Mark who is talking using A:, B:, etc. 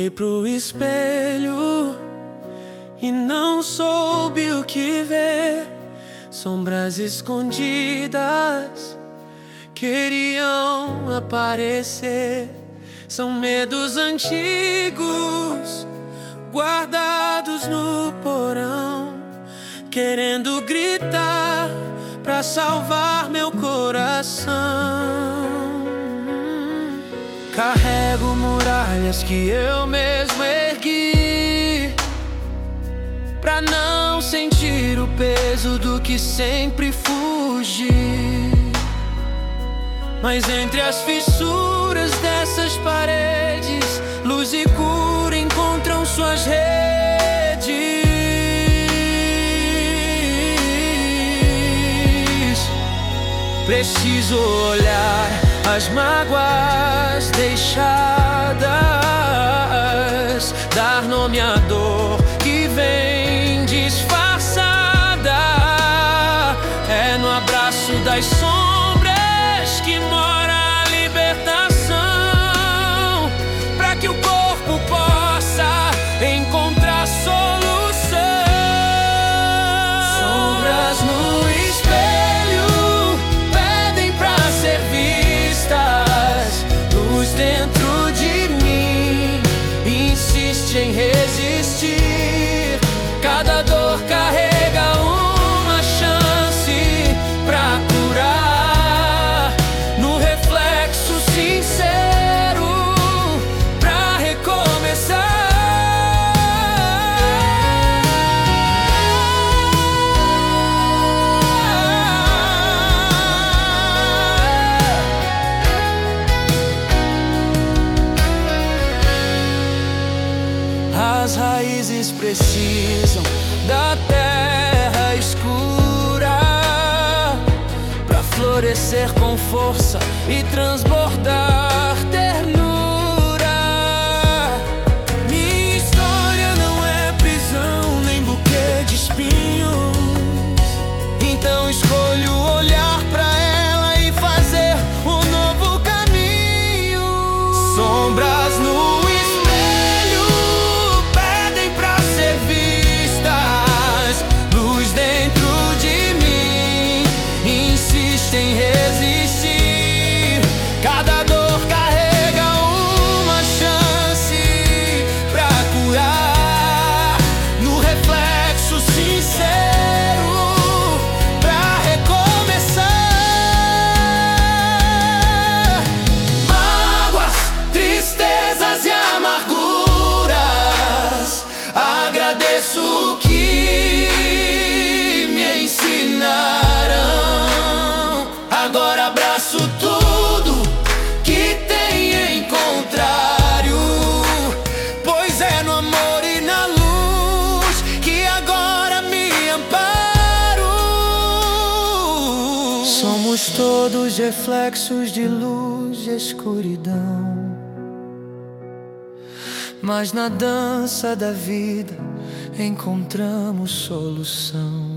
A: Olhei pro espelho e não soube o que ver. Sombras escondidas queriam aparecer. São medos antigos guardados no porão, querendo gritar pra salvar meu coração. Carrego muralhas que eu mesmo ergui, pra não sentir o peso do que sempre fugi. Mas entre as fissuras dessas paredes, luz e cura encontram suas redes. Preciso olhar as mágoas deixadas, dar nome à dor que vem disfarçada. É no abraço das sombras que mora a libertação, pra que o corpo possa encontrar solução. Sombras no espelho pedem pra ser vistas, luz dentro de mim insiste em resistir. Cada dor carrega uma chance pra curar, no reflexo sincero pra recomeçar. As raízes precisam da terra escura pra florescer com força e transbordar ternura. Minha história não é prisão nem buquê de espinhos, então escolho olhar pra ela e fazer um novo caminho. Sombras no sem resistir. Cada dor carrega uma chance pra curar, no reflexo sincero pra recomeçar. Mágoas, tristezas e amarguras, agradeço o que me ensinaram. Agora abraço tudo que tem em contrário, pois é no amor e na luz que agora me amparo. Somos todos reflexos de luz e escuridão, mas na dança da vida encontramos solução.